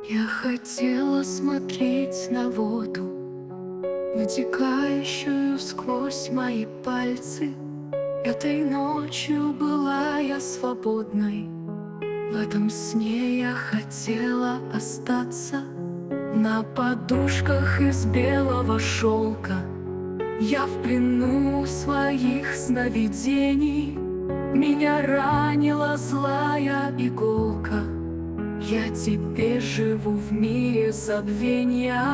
Я хотела смотреть на воду, вытекающую сквозь мои пальцы. Этой ночью была я свободной. В этом сне я хотела остаться. На подушках из белого шелка я в плену своих сновидений. Меня ранила злая иголка. Я теперь живу в мире забвения.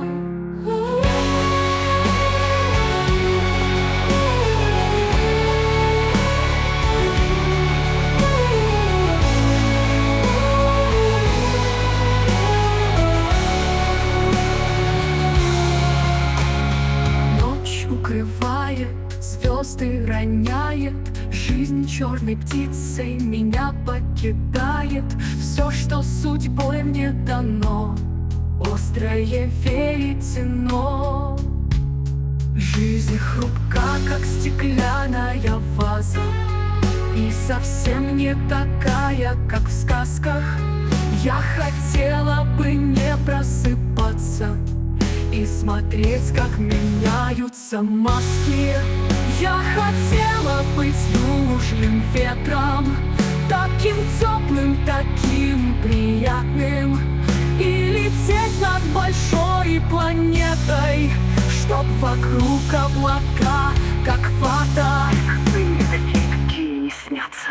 Ночь укрывает, звезды роняет, жизнь черной птицей меня покидает. Все, что судьбой мне дано, острое веретено. Жизнь хрупка, как стеклянная ваза, и совсем не такая, как в сказках. Я хотела бы не просыпаться и смотреть, как меняются маски. Я хотела быть южным ветром, таким теплым, таким приятным, и лететь над большой планетой, чтоб вокруг облака, как вата. Мне такие не снятся.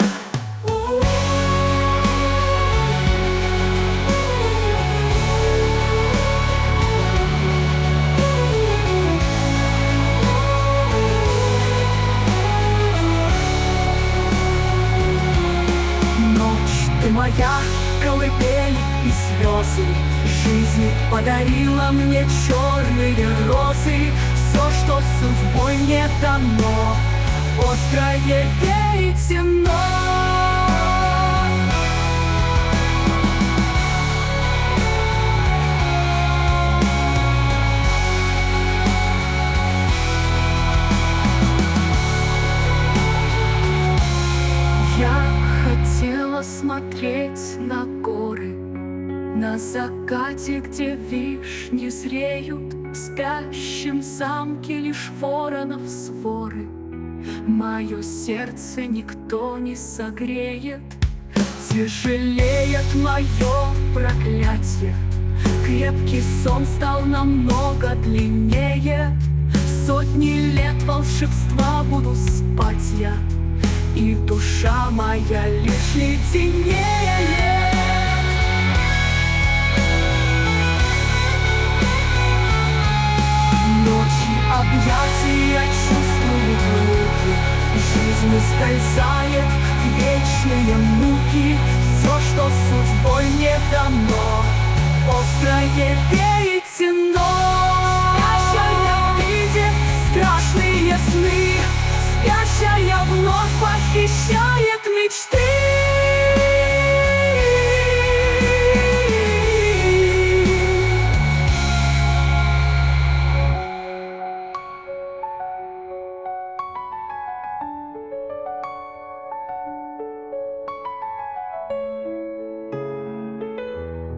Ты моя колыбель и слезы, жизнь подарила мне черные розы. Все, что судьбой мне дано, острое веретено. Хотела смотреть на горы, на закате, где вишни зреют, в спящем замке лишь воронов своры. Мое сердце никто не согреет, тяжелеет мое проклятие. Крепкий сон стал намного длиннее, сотни лет волшебства буду спать я, и душа моя лишь леденее. Ночи объятия чувствуют руки, жизнь ускользает в вечные муки. Все, что судьбой не дано, острое